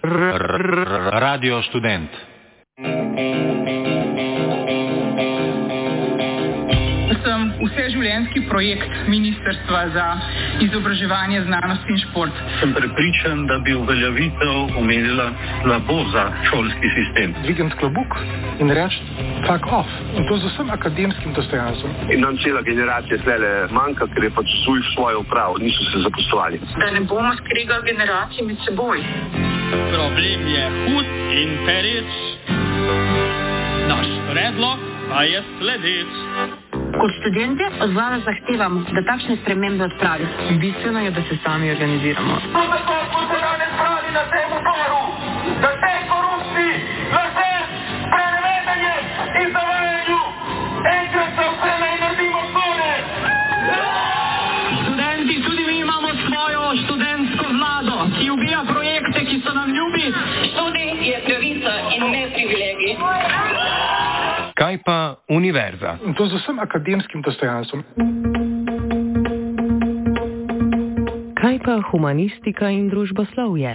Radio Študent. Vseživljenjski projekt Ministrstva za izobraževanje, znanost in šport. Sem prepričan, da bi uveljavitev omenila slabo za šolski sistem. Dvigant klobuk in reči fuck off. In to z vsem akademskim dostojanstvom. In nam cela generacija tlele manjka, ker je pač svojo upravo, niso se zaposlovali. Da ne bomo skregali generacij med seboj. Problem je hud in pereč. Naš predlog pa je sledeč. Kot študente od vlade zahtevamo, da takšne spremembe odpravi. Bistveno je, da se sami organiziramo. To se danes pravi na tem uporu, da te korupciji, laže, sprenevedanje in zavajanju enkrat za vse naj naredimo konec. Študenti, tudi mi imamo svojo študentsko vlado, ki ubija projekte, ki so nam ljubi. Študij je pravica in ne privilegij. Kaj pa univerza? In to z vsem akademskim dostojanstvom. Kaj pa humanistika in družboslovje?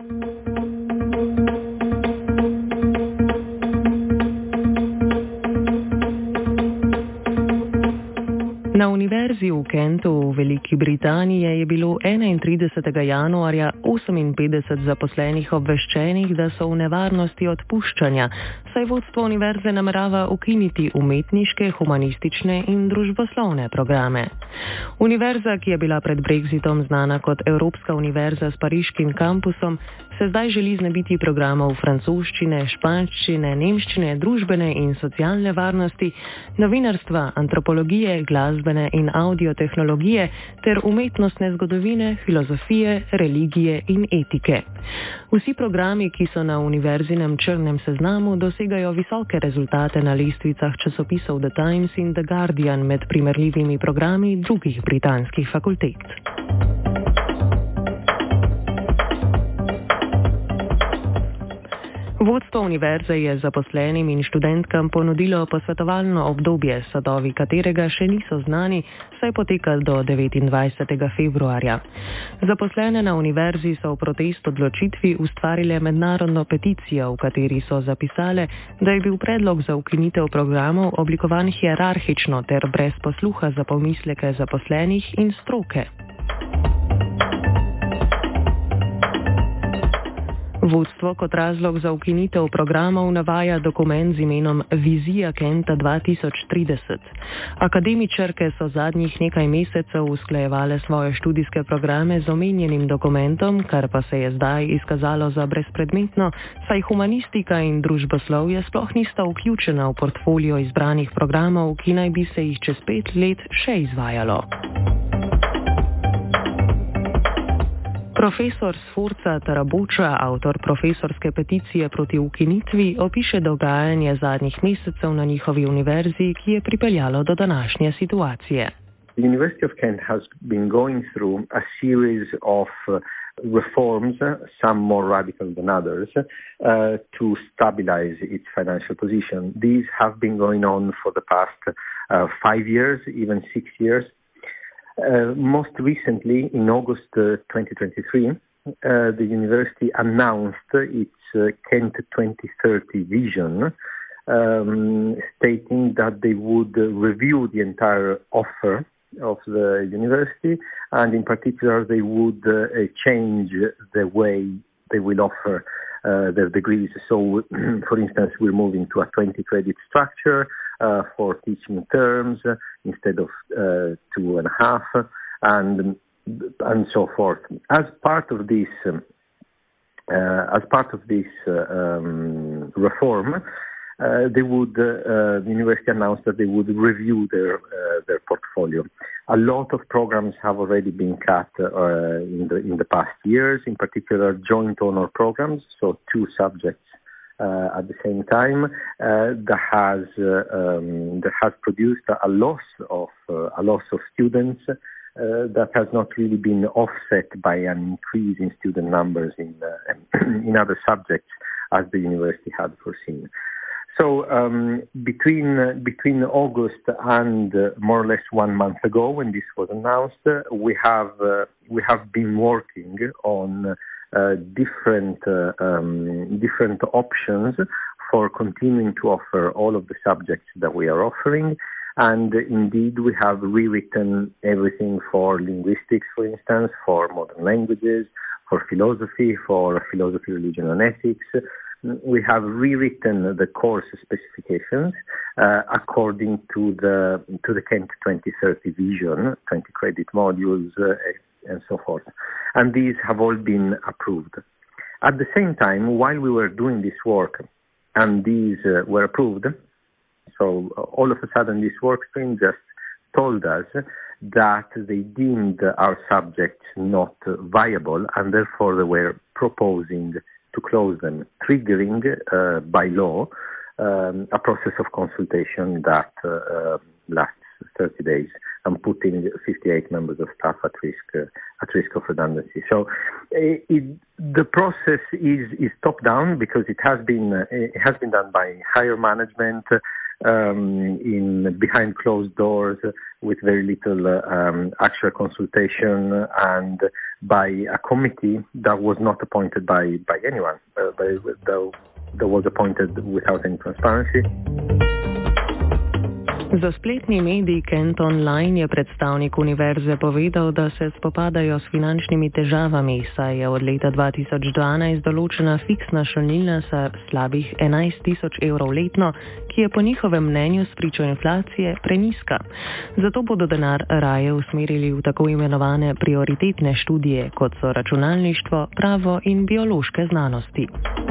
Na univerzi v Kentu v Veliki Britaniji je bilo 31. januarja 58 zaposlenih obveščenih, da so v nevarnosti odpuščanja, saj vodstvo univerze namerava ukiniti umetniške, humanistične in družboslovne programe. Univerza, ki je bila pred Brexitom znana kot Evropska univerza s pariškim kampusom, se zdaj želi znebiti programov francoščine, španščine, nemščine, družbene in socialne varnosti, novinarstva, antropologije, glasbene in audiotehnologije ter umetnostne zgodovine, filozofije, religije in etike. Vsi programi, ki so na univerzinem črnem seznamu, dosegajo visoke rezultate na lestvicah časopisov The Times in The Guardian med primerljivimi programi drugih britanskih fakultet. Vodstvo univerze je zaposlenim in študentkam ponudilo posvetovalno obdobje, sadovi katerega še niso znani, saj poteka do 29. februarja. Zaposlene na univerzi so v protest odločitvi ustvarile mednarodno peticijo, v kateri so zapisale, da je bil predlog za ukinitev programov oblikovan hierarhično ter brez posluha za pomisleke zaposlenih in stroke. Vodstvo kot razlog za ukinitev programov navaja dokument z imenom Vizija Kenta 2030. Akademičarke so zadnjih nekaj mesecev usklajevale svoje študijske programe z omenjenim dokumentom, kar pa se je zdaj izkazalo za brezpredmetno, saj humanistika in družboslovje sploh nista vključena v portfolio izbranih programov, ki naj bi se jih čez 5 let še izvajalo. Profesor Sforza Tarabuča, avtor profesorske peticije proti ukinitvi, opiše dogajanje zadnjih mesecev na njihovi univerzi, ki je pripeljalo do današnje situacije. The University of Kent has been going through a series of reforms, some more radical than others, to stabilize its financial position. These have been going on for the past 5 years, even 6 years. Most recently, in August 2023, the university announced its Kent 2030 vision, stating that they would review the entire offer of the university, and in particular, they would change the way they will offer their degrees. So, for instance, we're moving to a 20-credit structure for teaching terms instead of 2.5, and so forth. As part of this reform, the university announced that they would review their portfolio. A lot of programs have already been cut in the past years, in particular joint honor programs, so 2 subjects at the same time. That has produced a loss of students that has not really been offset by an increase in student numbers in other subjects as the university had foreseen. So between August and more or less 1 month ago, when this was announced, we have been working on different options for continuing to offer all of the subjects that we are offering. And indeed, we have rewritten everything for linguistics, for instance, for modern languages, for philosophy, religion, and ethics. We have rewritten the course specifications according to the Kent 2030 vision, 20 credit modules, and so forth. And these have all been approved. At the same time, while we were doing this work, and these were approved, so all of a sudden this work stream just told us that they deemed our subjects not viable, and therefore they were proposing to close them, triggering by law a process of consultation that lasts 30 days and putting 58 members of staff at risk of redundancy. So the process is top down because it has been done by higher management behind closed doors with very little actual consultation and by a committee that was not appointed by anyone. That was appointed without any transparency. Za spletni medij Kent Online je predstavnik univerze povedal, da se spopadajo s finančnimi težavami, saj je od leta 2012 določena fiksna šolnina za slabih 11.000 evrov letno, ki je po njihovem mnenju spričo inflacije prenizka. Zato bodo denar raje usmerili v tako imenovane prioritetne študije, kot so računalništvo, pravo in biološke znanosti.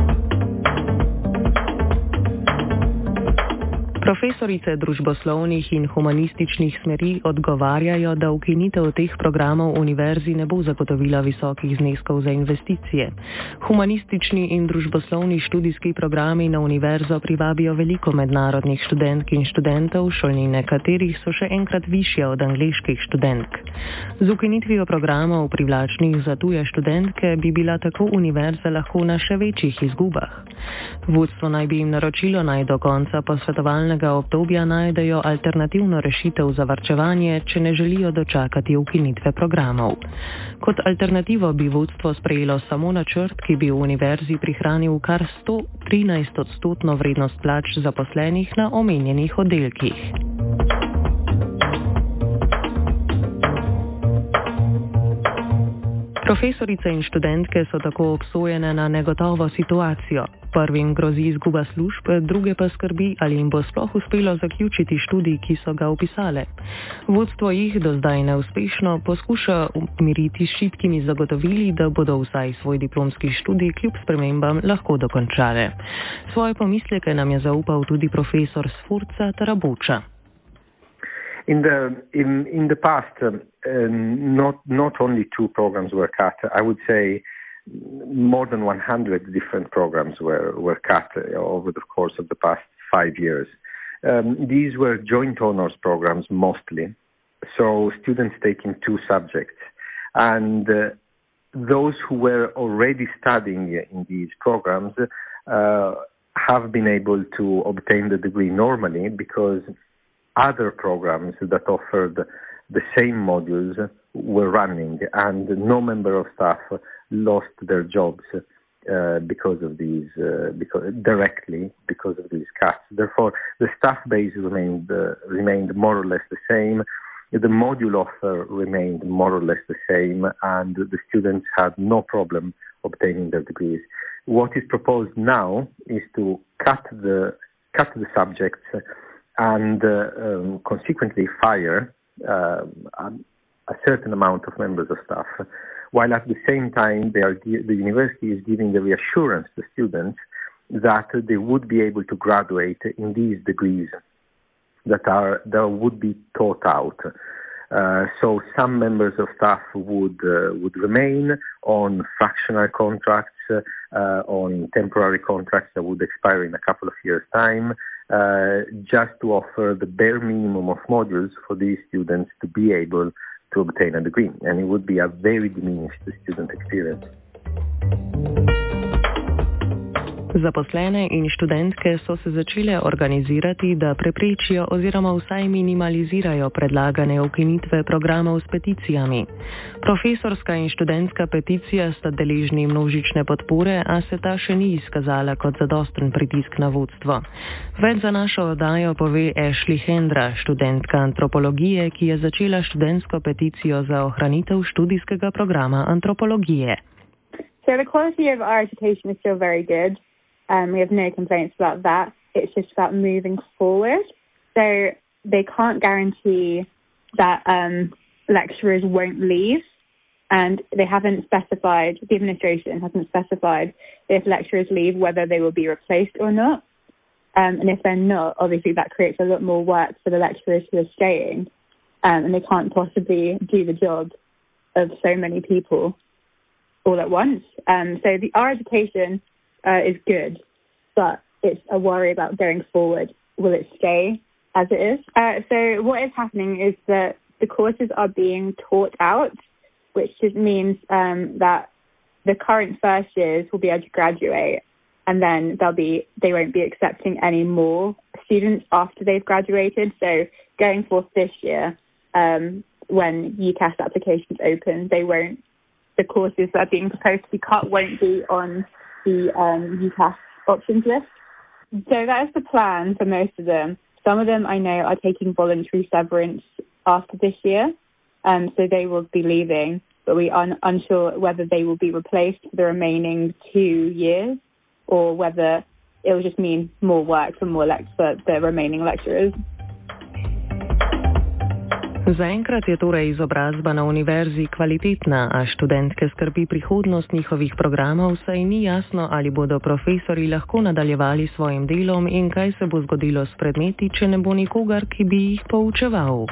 Profesorice družboslovnih in humanističnih smeri odgovarjajo, da ukinitev teh programov univerzi ne bo zagotovila visokih zneskov za investicije. Humanistični in družboslovni študijski programi na univerzo privabijo veliko mednarodnih študentk in študentov, šolnine katerih so še enkrat višje od angleških študentk. Z ukinitvijo programov privlačnih za tuje študentke bi bila tako univerza lahko na še večjih izgubah. Vodstvo naj bi jim naročilo, naj do konca posvetovalnega obdobja najdejo alternativno rešitev za varčevanje, če ne želijo dočakati ukinitve programov. Kot alternativo bi vodstvo sprejelo samo načrt, ki bi v univerzi prihranil kar 113% vrednost plač zaposlenih na omenjenih oddelkih. Profesorice in študentke so tako obsojene na negotovo situacijo. Prvim grozi izguba služb, druge pa skrbi, ali jim bo sploh uspelo zaključiti študij, ki so ga opisale. Vodstvo jih do zdaj neuspešno poskuša umiriti s šibkimi zagotovili, da bodo vsaj svoj diplomski študij kljub spremembam lahko dokončale. Svoje pomisleke nam je zaupal tudi profesor Sforza Tarabuča. In the past, not only 2 programs were cut. I would say more than 100 different programs were cut over the course of the past 5 years. These were joint honors programs mostly, so students taking 2 subjects. And those who were already studying in these programs have been able to obtain the degree normally because other programs that offered the same modules were running, and no member of staff lost their jobs because of these cuts. Therefore, the staff base remained more or less the same. The module offer remained more or less the same, and the students had no problem obtaining their degrees. What is proposed now is to cut the subjects and consequently fire a certain amount of members of staff, while at the same time the university is giving the reassurance to students that they would be able to graduate in these degrees that would be taught out. So some members of staff would remain on fractional contracts, on temporary contracts that would expire in a couple of years' time, just to offer the bare minimum of modules for these students to be able to obtain a degree. And it would be a very diminished student experience. Zaposlene in študentke so se začele organizirati, da preprečijo oziroma vsaj minimalizirajo predlagane ukinitve programov s peticijami. Profesorska in študentska peticija sta deležni množične podpore, a se ta še ni izkazala kot zadosten pritisk na vodstvo. Več za našo oddajo pove Ashley Hendra, študentka antropologije, ki je začela študentsko peticijo za ohranitev študijskega programa antropologije. So the quality of our education is still very good. We have no complaints about that. It's just about moving forward. So they can't guarantee that lecturers won't leave, and they haven't specified, the administration hasn't specified if lecturers leave whether they will be replaced or not. And if they're not, obviously that creates a lot more work for the lecturers who are staying, and they can't possibly do the job of so many people all at once. So our education is good, but it's a worry about going forward. Will it stay as it is? So what is happening is that the courses are being taught out, which just means that the current first years will be able to graduate, and then they won't be accepting any more students after they've graduated. So going forth this year, when UCAS applications open, the courses that are being proposed to be cut won't be on the UCAS options list. So that is the plan for most of them. Some of them I know are taking voluntary severance after this year, so they will be leaving, but we are unsure whether they will be replaced for the remaining 2 years or whether it will just mean more work for the remaining lecturers. Zaenkrat je torej izobrazba na univerzi kvalitetna, a študentke skrbi prihodnost njihovih programov, saj ni jasno, ali bodo profesori lahko nadaljevali s svojim delom in kaj se bo zgodilo s predmeti, če ne bo nikogar, ki bi jih poučeval.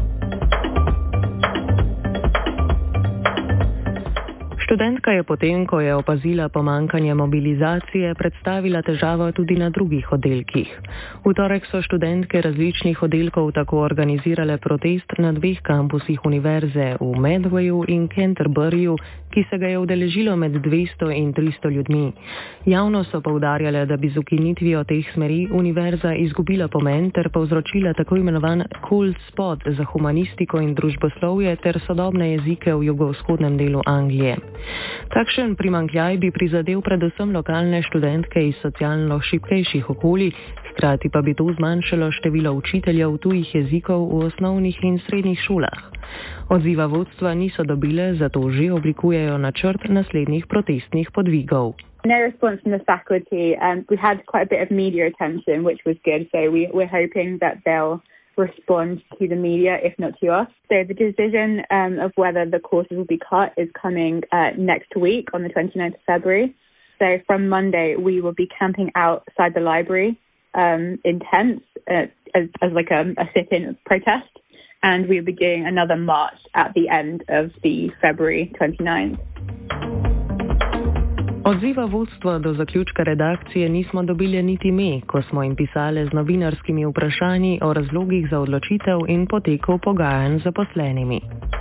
Študentka je potem, ko je opazila pomankanje mobilizacije, predstavila težavo tudi na drugih oddelkih. V torek so študentke različnih oddelkov tako organizirale protest na 2 kampusih univerze v Medwayu in Canterburyju, ki se ga je udeležilo med 200 in 300 ljudmi. Javno so poudarjale, da bi z ukinitvijo teh smeri univerza izgubila pomen ter povzročila tako imenovan cold spot za humanistiko in družboslovje ter sodobne jezike v jugovzhodnem delu Anglije. Takšen primanjkljaj bi prizadel predvsem lokalne študentke iz socialno šibkejših okolij, hkrati pa bi to zmanjšalo število učiteljev tujih jezikov v osnovnih in srednjih šolah. Odziva vodstva niso dobile, zato že oblikujejo načrt naslednjih protestnih podvigov. No response from the faculty. We had quite a bit of media attention, which was good, so we're hoping that they'll respond to the media, if not to us. So the decision of whether the courses will be cut is coming next week on the 29th of February. So from Monday, we will be camping outside the library in tents as like a sit-in protest, and we'll be doing another march at the end of the February 29th. Odziva vodstva do zaključka redakcije nismo dobili niti mi, ko smo jim pisali z novinarskimi vprašanji o razlogih za odločitev in poteku pogajanj z zaposlenimi.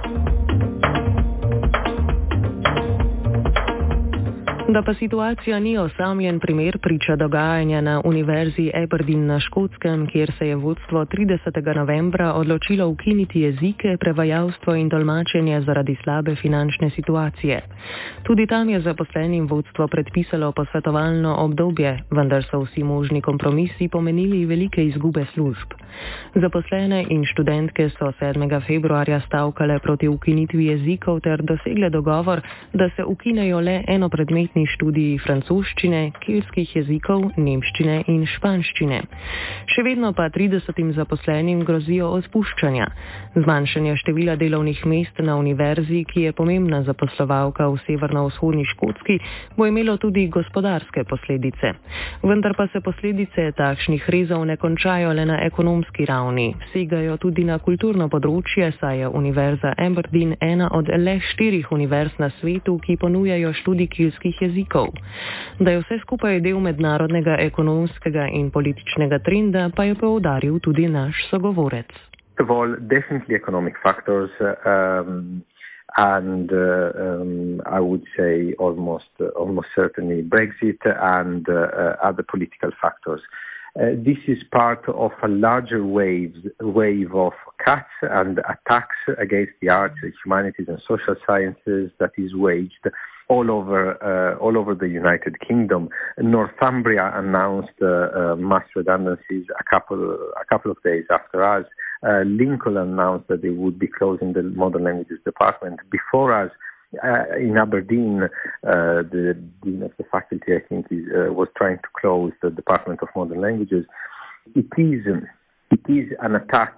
Da pa situacija ni osamljen primer, priča dogajanja na Univerzi Aberdeen na Škotskem, kjer se je vodstvo 30. novembra odločilo ukiniti jezike, prevajalstvo in tolmačenje zaradi slabe finančne situacije. Tudi tam je zaposlenim vodstvo predpisalo posvetovalno obdobje, vendar so vsi možni kompromisi pomenili velike izgube služb. Zaposlene in študentke so 7. februarja stavkale proti ukinitvi jezikov ter dosegle dogovor, da se ukinejo le enopredmetni študiji francoščine, keltskih jezikov, nemščine in španščine. Še vedno pa 30 zaposlenim grozijo odpuščanja. Zmanjšanje števila delovnih mest na univerzi, ki je pomembna zaposlovalka v severno-vzhodni Škotski, bo imelo tudi gospodarske posledice. Vendar pa se posledice takšnih rezov ne končajo le na ekonomski ravni. Segajo tudi na kulturno področje, saj je Univerza Aberdeen ena od le 4 univerz na svetu, ki ponujajo študij keltskih jezikov. Da je vse skupaj del mednarodnega ekonomskega in političnega trenda, pa je poudaril tudi naš sogovorec. First of all, definitely economic factors. and I would say almost certainly Brexit and other political factors. This is part of a larger wave of cuts and attacks against the arts, humanities and social sciences that is waged all over the United Kingdom. Northumbria announced mass redundancies a couple of days after us. Lincoln announced that they would be closing the modern languages department before us. In Aberdeen, the dean of the faculty, I think, was trying to close the Department of Modern Languages. It is an attack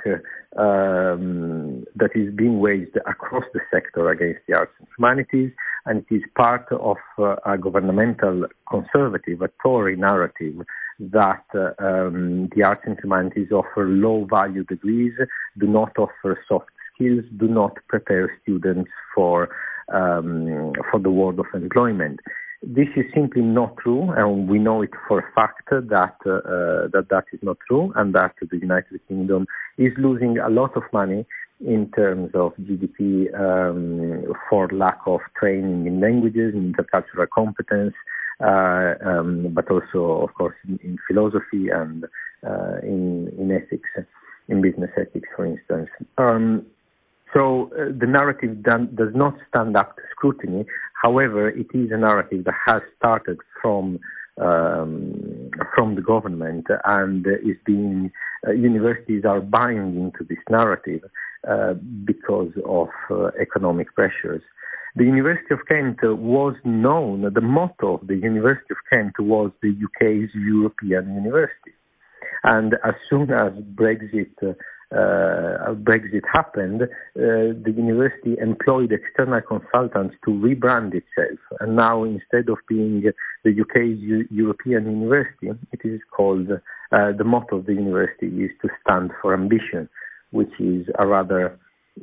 that is being waged across the sector against the arts and humanities, and it is part of a governmental conservative, a Tory narrative that the arts and humanities offer low-value degrees, do not offer soft skills, do not prepare students for the world of employment. This is simply not true, and we know it for a fact that is not true, and that the United Kingdom is losing a lot of money in terms of GDP for lack of training in languages, in intercultural competence, but also, of course, in philosophy and in ethics, in business ethics, for instance. So the narrative does not stand up to scrutiny. However, it is a narrative that has started from the government and is being universities are buying into this narrative because of economic pressures. The University of Kent was known. The motto of the University of Kent was the UK's European University, and as soon as Brexit happened, the university employed external consultants to rebrand itself. And now, instead of being the UK's European University, it is called, the motto of the university is to stand for ambition, which is a rather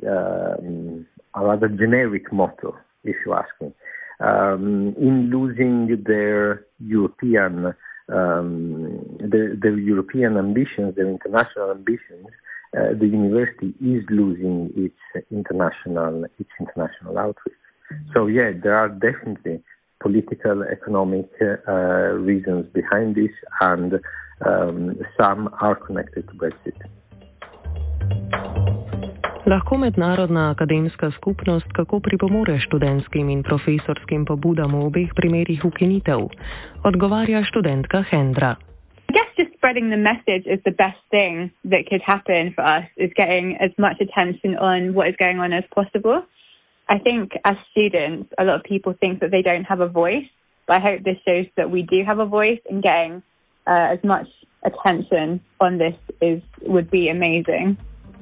generic motto, if you ask me. In losing their European ambitions, their international ambitions, the university is losing its international outreach. So yeah, there are definitely political, economic reasons behind this, and some are connected to Brexit. Lahko mednarodna akademska skupnost kako pripomore študentskim in profesorskim pobudam v obeh primerih ukinitev? Odgovarja študentka Hendra. I guess just spreading the message is the best thing that could happen for us, is getting as much attention on what is going on as possible. I think as students, a lot of people think that they don't have a voice, but I hope this shows that we do have a voice, and getting as much attention on this would be amazing.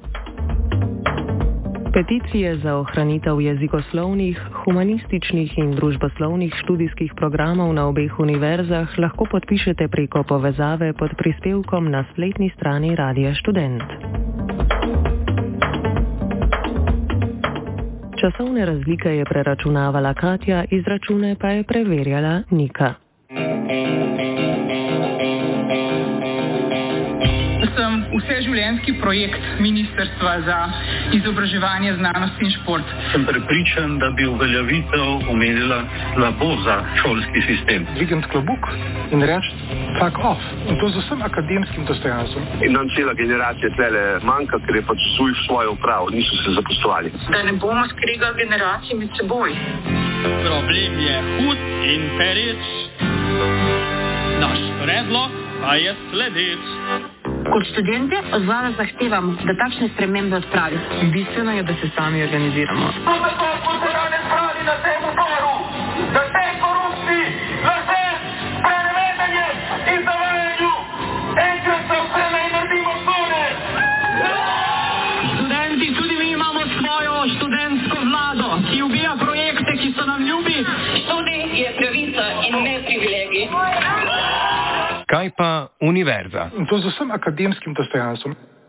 Peticije za ohranitev jezikoslovnih, humanističnih in družboslovnih študijskih programov na obeh univerzah lahko podpišete preko povezave pod prispevkom na spletni strani Radia Študent. Časovne razlike je preračunavala Katja, izračune pa je preverjala Nika. Sem vseživljenjski projekt Ministrstva za izobraževanje, znanost in šport. Sem prepričan, da bi uveljavitev omenila slabo za šolski sistem. Dvigniti klobuk in reči fuck off. In to z vsem akademskim dostojanstvom. In nam cela generacija tlele manjka, ker je pač svojo upravo, niso se zaposlovali. Da ne bomo skregali generacij med seboj. Problem je hud in pereč. Naš predlog pa je sledeč. Kot študente od vlade zahtevamo, da takšne spremembe odpravi. Bistveno je, da se sami organiziramo. Tako smo se danes zbrali na tem zboru, da tej korupciji, lažem, sprenevedanju in zavajanju enkrat za vselej naredimo konec. Študenti, tudi mi imamo svojo študentsko vlado, ki ubija projekte, ki so nam ljubi. Študij je pravica in ne privilegij. Kaj pa univerza? In to z vsem akademskim dostojanstvom.